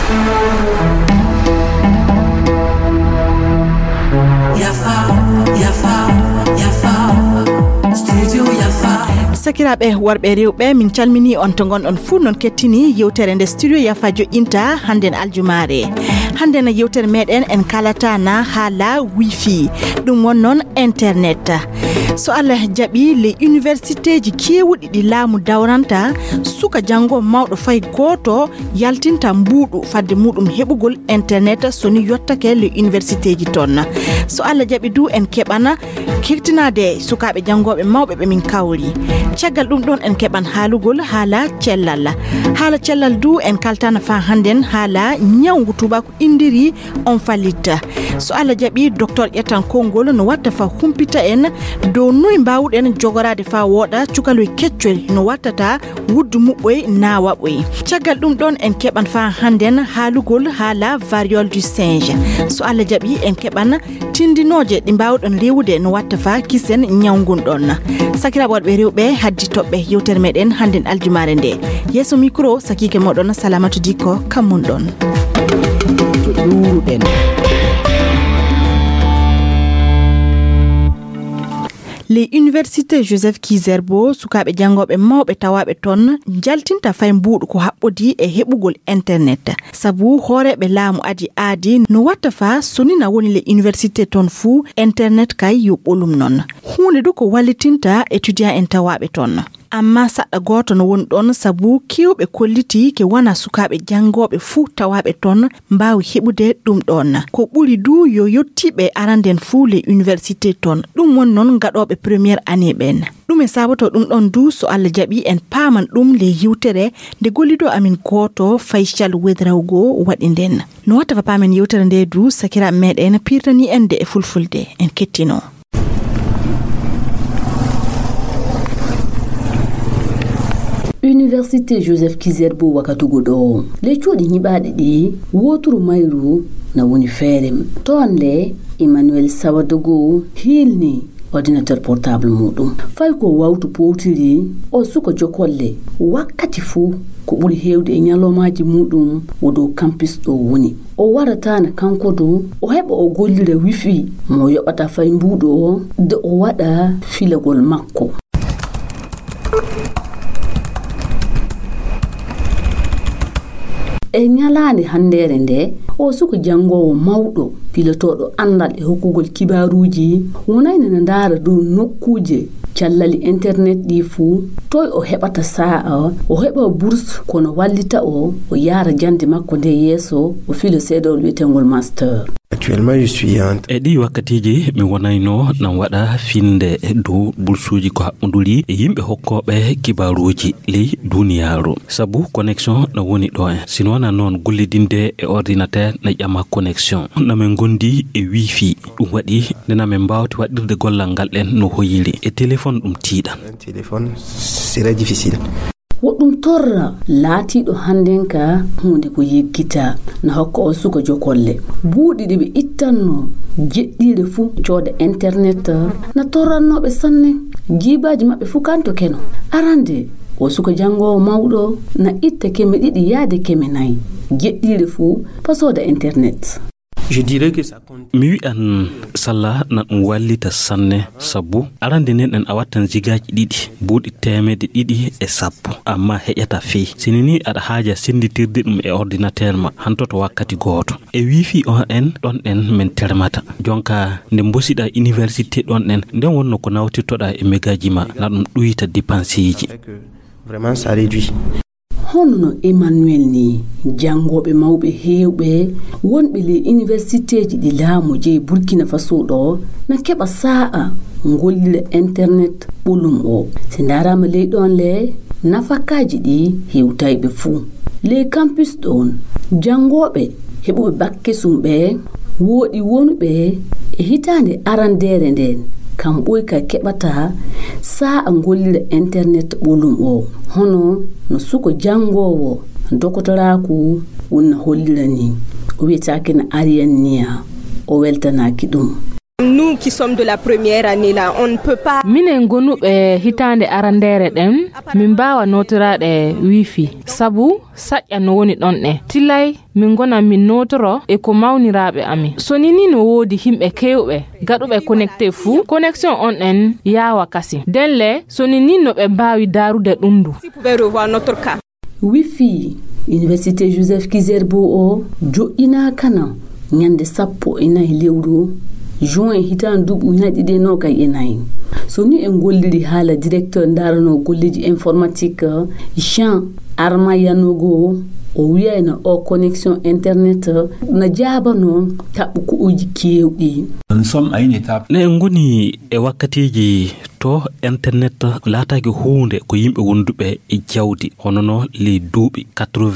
Sakiraɓe worɓe rewɓe min calmini on to gonɗon fuu non kettini yewtere nde studio Yafa joƴƴinta hande aljumare. Hande na yewtere meɗen en kalata na haala wifi ɗum won noon internet. So Allah jaɓi le université ji kewuɗi ɗi laamu dawranta suka jango mawɗo fay goto yaltinta mbuuɗu fadde muɗum heɓugol internet soni yottake le université ji toon. So Allah jaɓi du en keɓana kirtinade sukaɓe jangoɓe mawɓe ɓe min kawri. Caggal ɗum ɗon en keɓan haalugol haala cellal du en kaltana fa handen haala ñawgu tubako indiri on fallitta. So Allah jaɓi docteur ƴettan konngol no watta fa humpita en dow noy mbawɗen jogorade fa woɗa cukaloy keccol no wattata wuddu muɓɓoy nawaɓoy. Caggal ɗum ɗon en keɓan fa handen haalugol haala variole du singe. So Allah jaɓi en keɓan tindinoje ɗi mbawɗon rewude no watta fa kisen ñawgun ɗon. Sakiraɓe worɓe rewɓe haddi toɓɓe yewtere meɗen handen aljumare nde. Yeso micro sakike moɗon Salamatu Dikko kammum ɗon. To ɗuruɗen les universités Joseph Kizerbo sukaɓe jangoɓe mawɓe tawaɓe toon jaltinta fay mbuuɗu ko haɓɓodi e heɓugol internet sabu hooreɓe laamu aadi no watta fa sonina woni le université toon fuu internet kay yo ɓolum noon hunde du ko wallitinta étudiant en tawaɓe toon. Amma saɗɗa goto no woni ɗon sabu kewɓe kolliti ke wana sukaɓe jangoɓe fuu tawaɓe toon mbawi heɓude ɗum ɗon ko ɓuri du yo yottiɓe aranden fuu le université toon ɗum won noon gaɗoɓe première année ɓen ɗum e sabato ɗum ɗon du so Allah jaɓi en paman ɗum le yewtere nde gollido amin goto Faysal Wedrawgo waɗi nden no watta fa pamen yewtere nde du sakiraɓe meɗen pirtani en de e fulfulde en kettino. Université Joseph Kizerbo wakatugo ɗo le cuuɗi nyiɓaɗe ɗi woturu mayru na woni feere toon le Emmanuel Sawadogo hilni ordinateur portable muɗum fay ko wawtu powtiri o suka jokolle wakkati fuu ko ɓuri hewde e nyalomaji muɗum o dow campus ɗo woni o waratana kankodo o heɓa o gollira wifi mo yoɓata fay mbuɗo o de o waɗa filagol makko. E nyalande handere nde o suko jangowo mawɗo pilotoɗo andal e hokkugol kibaruji wonayne na ndara dow nokkuje callali internet ɗi fuu toy o heɓata sa'a o heɓa bourse kono wallita o yara jande makko nde yeeso o filo seedol wiyetengol master. Actuellement je suis e ɗi wakkatiji mi wonayno nan waɗa finde dow bursuji ko haɓɓoduli e yimɓe hokkoɓe kibaruji ley duniyaru sabu connexion no woni ɗo en sino wona noon gollidinde e ordinateur na ƴama connexion namin gondi e wifi ɗum waɗi ndenamin mbawti waɗirde gollal ngal ɗen no hoyiri e téléphone ɗum tiiɗan. Téléphone c'est difficile. Woɗɗum torra laatiɗo hannden ka hunde ko yeggita na hokka o suka jokolle buuɗi ɗi ɓe ittanno jeɗɗiɗe fuu cooda internet na torrannoɓe sanne jibaji maɓɓe fuu kanto keno arande o suka jangowo mawɗo na itta keme ɗiɗi yaade keme nayi jeɗɗiɗe fuu pasoda internet. Je dirais que ça compte. Mi wi'an salla na ɗum wallita sanne sabu arande nden en a wattan jigaji ɗiɗi buuɗi temede ɗiɗi e sappo amma heƴata fii sini ni aɗa haaja senditirde ɗum e ordinateur ma hantoto wakkati gooto e wifi on en ɗon en min termata jonka nde mbosiɗa université ɗon en nden wonno ko nawtirtoɗa e mégaji ma na ɗum ɗuyita dépense ji. Vraiment ça réduit. Honno Emmanuel ni jangoɓe mawɓe hewɓe wonɓe le universitéji ɗi laamu je Burkina Faso ɗo na keɓa sa'a gollira internet ɓolum o si darama ley ɗon le nafakaji ɗi hewtayɓe fuu le campus ɗon jangoɓe heɓuɓe bakke sumɓe woɗi wonɓe e hitande arandere nden kam ɓoyka keɓata sa'a gollira internet ɓolum o hono no suko jangowo dokotoraku wonna hollirani o wiyetake na ariyan niya o weltanaki ɗum. Nous qui sommes de la première année là, on ne peut pas. Minen gonube hitande arandere dem min bawa notorade wifi sabu sakya no woni don e tilay min gona min notoro e ko mawnirabe ami so nini no wodi himbe kewbe gadube connecté fu connexion on en yawa kasi denle so nini no be bawi darude dundu. Si pouvez revoir notre cas. Wifi Université Joseph Kizerbo o jo ina kana nyande sappo ina lewru juin hitan dubu ina dide no kay enayi so ni en golliri hala directeur ndarano golliji informatique Jean Arma Yanogo o wiyana o connexion internet na jabano tabu ko uji kewdi. Nous sommes à une étape. Ne ngoni e wakkatiji to internet laataake huunde ko yimɓe wonduɓe e jawdi honono les duuɓi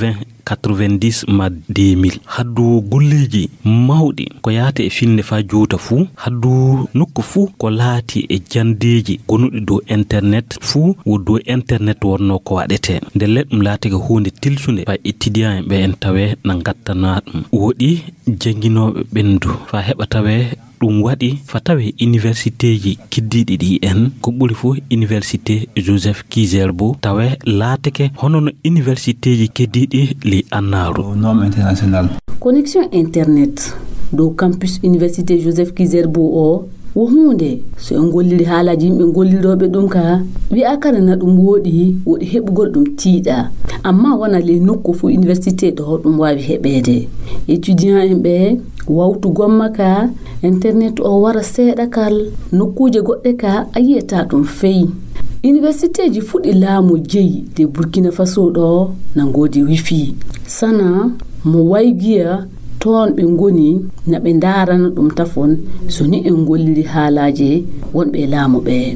90 ma 2000 haddu golleji mawɗi ko yaate e finde fa juuta fuu haddu nokku fuu ko laati e jandeji gonuɗe dow internet fuu wo dow internet wonno ko waɗete nde leɗɗum laatake huunde tilsude fa étudiant en ɓe en tawe na gattana ɗum woɗi janginoɓe ɓendu fa heɓa tawe ɗum waɗi fa tawe université ji kiddiɗi ɗi en ko ɓuri fof université Joseph Kizerbo tawe laatake hono no université ji keddiɗi li annaru norme international. Connexion internet do campus université Joseph Kizerbo o wo hunde so en golliri haalaji yimɓe golliroɓe ɗum ka wi akara na ɗum woɗi heɓugol ɗum tiiɗa amma wona le nokku fu université ɗo ɗum wawi heɓede étudiant en ɓe wawtu gomma ka internet o wara seeɗa kal nokkuje goɗɗe ka a yiyata ɗum feyi université ji fuɗi laamu jeyi de Burkina Faso ɗo na ngodi wifi sana mo waygiya ton ɓe ngoni na ɓe ndarana ɗum tafon so ni en golliri haalaje wonɓe laamu ɓe.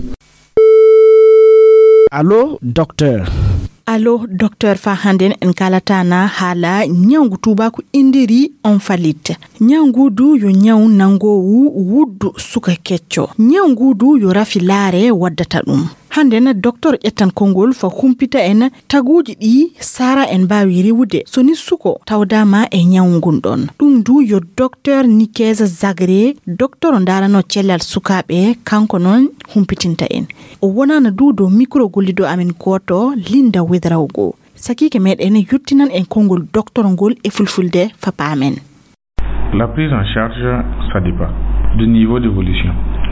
Allo docteur. Allo docteur fa handen en kalatana hala nyangu tubaku indiri on falit. Nyangu du yo nyaw nangowu wuddu suka kecco. Nyangu du yo rafilare waddata ɗum. Handen docteur etan kongol fa humpita en taguji ɗi sara en bawi riwude soni suko tawdama e nyangun ɗon. Ɗum du yo docteur Nikeza Zagre docteur ndarano cellal sukaɓe kanko non humpitinta en. O wonana du do micro gollido amen goto Linda Wedrawgo. Sakike meɗen yuttinan en kongol docteur ngol e fulfulde fa pamen. La prise en charge, ça dépend du niveau d'évolution.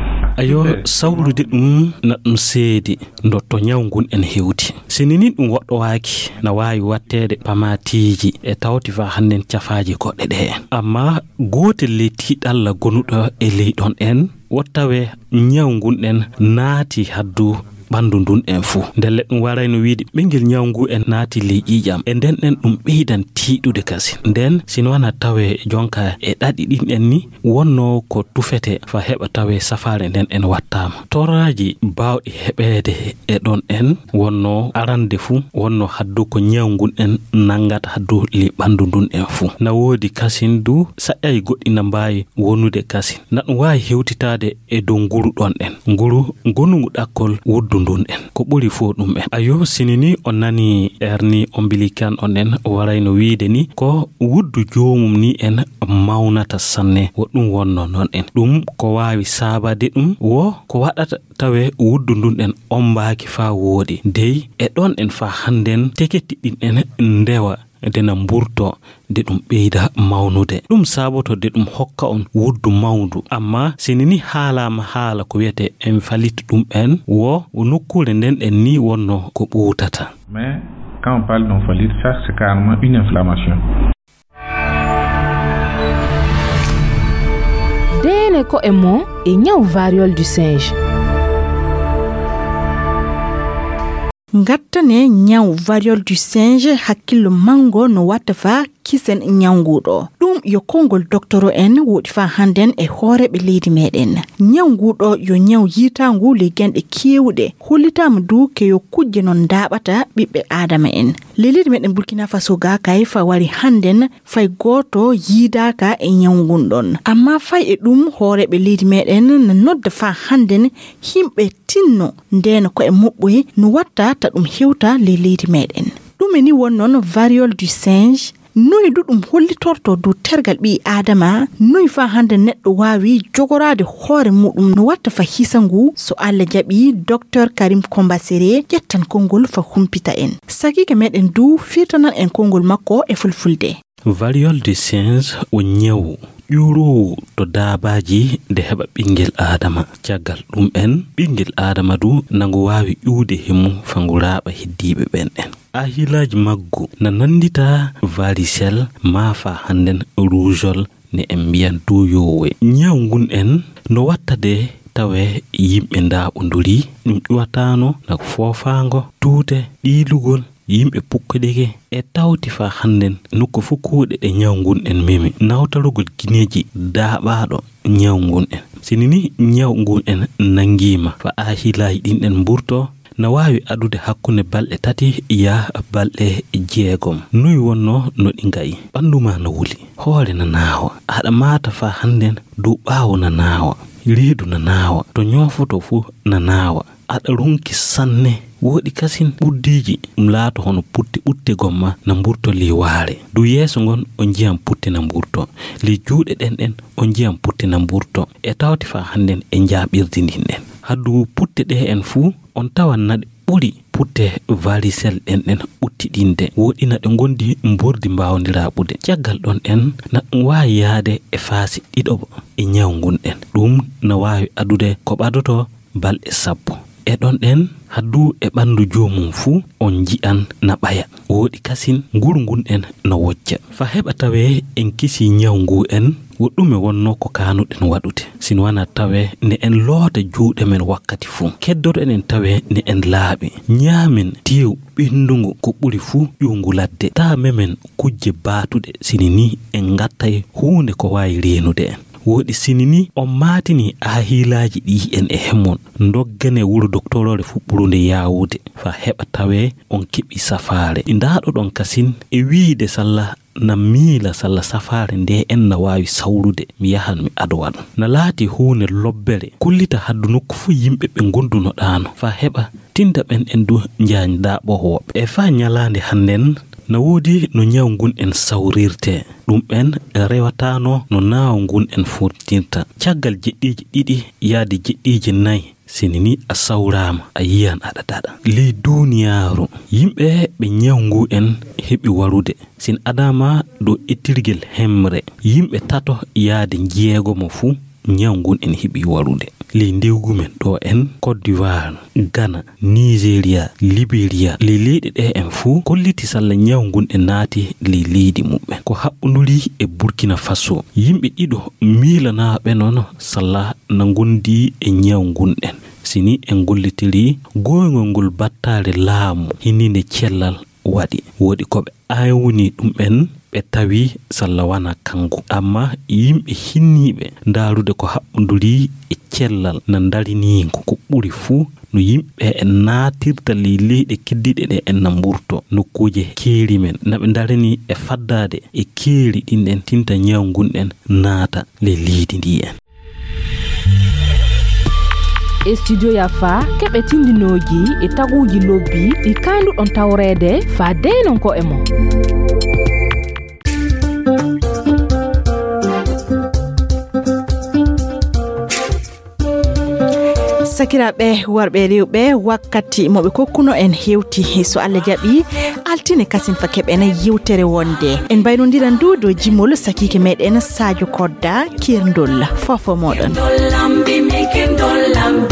Ayo sawrude ɗum na ɗum seedi ndo to nyawgun en hewti sinini ɗum woɗɗo waaki na waawi wattede pamatiji e tawti fa hannen cafaaji goɗɗe ɗe amma gotel ley tiiɗalla gonuɗo e ley ɗon en wottawe nyawgun en naati haddu bandu ndun en fu ndelle ɗum warayno wiide ɓengel nyawngu en naati ley ƴiƴam e nden en ɗum ɓeydan tiiɗude kasi nden sino wana tawe jonka e ɗaɗi ɗin en ni wonno ko tufete fa heɓa tawe safare nden en wattama toraji bawɗi heɓede e ɗon en wonno arande fu wonno haddu ko nyawngun en nangata haddu ley ɓandu ndun en fu na woodi kasin du saƴƴay goɗɗi na mbawi wonude kasi na ɗum wawi hewtitade e dow nguru ɗon en nguru gonungu ɗakkol wuddu ndun en ko ɓuri fo ɗum en ayo sinini on nani erni ombilican on en warayno wiide ni ko wuddu jomum ni en mawnata sanne wo ɗum wonno non en ɗum ko wawi sabade ɗum wo ko waɗata tawe wuddu ndun en ombaki fa woodi dey e ɗon en fa handen teketiɗin en ndewa dena mburto de ɗum ɓeyda mawnude ɗum saboto de ɗum hokka on wuddu mawndu amma sinini haalama haala ko wiyete en falit ɗum en wo nokkure nden en ni wonno ko ɓuutata. Mais quand on parle d'omphalite, ça c'est carrément une inflammation. Dene ko emo e nyaw variole du singe. Ngattane nyaw variole du singe hakkillo mango no watta fa kisen nyanguɗo ɗum yo kongol doctoro en woɗi fa handen e hooreɓe leydi meɗen nyanguɗo yo nyaw yitangu legenɗe kewɗe hollitama du ke yo kujje non daɓata ɓiɓɓe adama en leydi meɗen Burkina Faso ga kay fa wari handen fay goto yidaka e nyangun ɗon amma fay e ɗum hooreɓe leydi meɗen no nodda fa handen himɓe tinno ndeno ko e moɓɓoy no watta ta ɗum hewta leydi meɗen ɗum ni won non variole du singe noy dudum hollitorto do tergal bi adama noy fa hande neddo wawi jogorade hoore mudum no watta fa hisangu so Allah jabi Dr Karim Kombasere jettan kongol fa humpita en sagike meden du firtanan en kongol makko e fulfulde. Variole de singe o nyawu yuro to dabaji de heba bingel adama tiagal dum en bingel adama du nango wawi yude himu fanguraba hiddibe ben en ahilaji maggo na nandita varicelle mafa handen rougeole ne embian du yowe nyawngun en no watta de tawe yimbe nda unduri dum watano na fofango tute dilugol yimbe pukkadege e tawti fa handen nokko fukude de nyawngun en memi nawtarugol gineji daabado nyawngun en sinini nyawngun en nangima fa ahilay din en burto na wawi adude hakkunde balde tati ya balde jeegom nuy wonno no dingai banduma na wuli hoore na naawa ada mata fa handen du baawo na naawa liidu na naawa to nyofoto fu na naawa ada runki sanne wodi kasin buddiji mlaato hono putti utte gomma na mburto li waare du yeso ngon on jiam putti na mburto li juude den on jiam putti na mburto e tawti fa handen e njaabirdinden haddu putte de en fu on tawan nade buri putte varicelle den uttidinde wodi na de gondi mbordi baawndira bude tiagal don en na waawi yaade e faasi didobo e nyawngun den dum na waawi adude ko badoto balde sappo e don den haddu e bandu jomum fu on jian na baya wodi kasin ngurungun en na wojja fa heba tawe en kisi nyawngu en wodume wonno ko kanuden wadude sin wana tawe ne en loota juude men wakkati fu keddoto en tawe ne en laabi nyaamen tiw bindungu ko buri fu yungu ladde ta memen kujje baatude sinini en gattay huunde ko wayi reenude wodi sinini o matini ahilaji di en e hemmon doggane wuro doktorore fuɓɓurude yawude fa heba tawe on kibi safare ndaado don kasin e wiide salla na miila salla safare nde en na wawi sawrude mi yahan mi adwan na laati huune lobbere kullita haddu nokku fu yimbe be gonduno daano fa heba tinda ben en du njaanda bo hobe e fa nyalande handen na wodi no nyawngun en sawrirte dum en rewatano no nawngun en furtinta tiagal jeddiji didi yaadi jeddiji nay sinini a sawrama a yiyan adadada li duniyaaru yimbe be nyawngu en hebi warude sin adama do itirgel hemre yimbe tato yaadi jeego mo fu nyawngun en hebi warude li ndewgumen do en Côte d'Ivoire, Ghana, Nigeria, Liberia li leede de en fu kolliti salla nyawngun en naati li leedi mubbe ko habbunduli e Burkina Faso yimbe dido milana be nono salla na ngondi e nyawngun en sini en gollitiri goyngol battare laamu hininde cellal wadi ko be ayuni dum en be tawi salla wana kangu amma yimbe hinnibe ndarude ko habbunduli e cellal na dalini ko buri fu no yimbe naatirta li leede kiddide de en namburto nokkuje keeri men nabe darani e faddade e keeri din en tinta nyawngun en naata le liidi ndi en e studio Yafa kebe tindinoji e taguji lobby e kandu on tawrede fa deynon ko emo sakirabe warbe rewbe wakkati mobe kokkuno en hewti so Allah jabi altine kasin fa kebe na yewtere wonde en baynondiran do jimol sakike meden Sadio Kodda kirndol fofo modon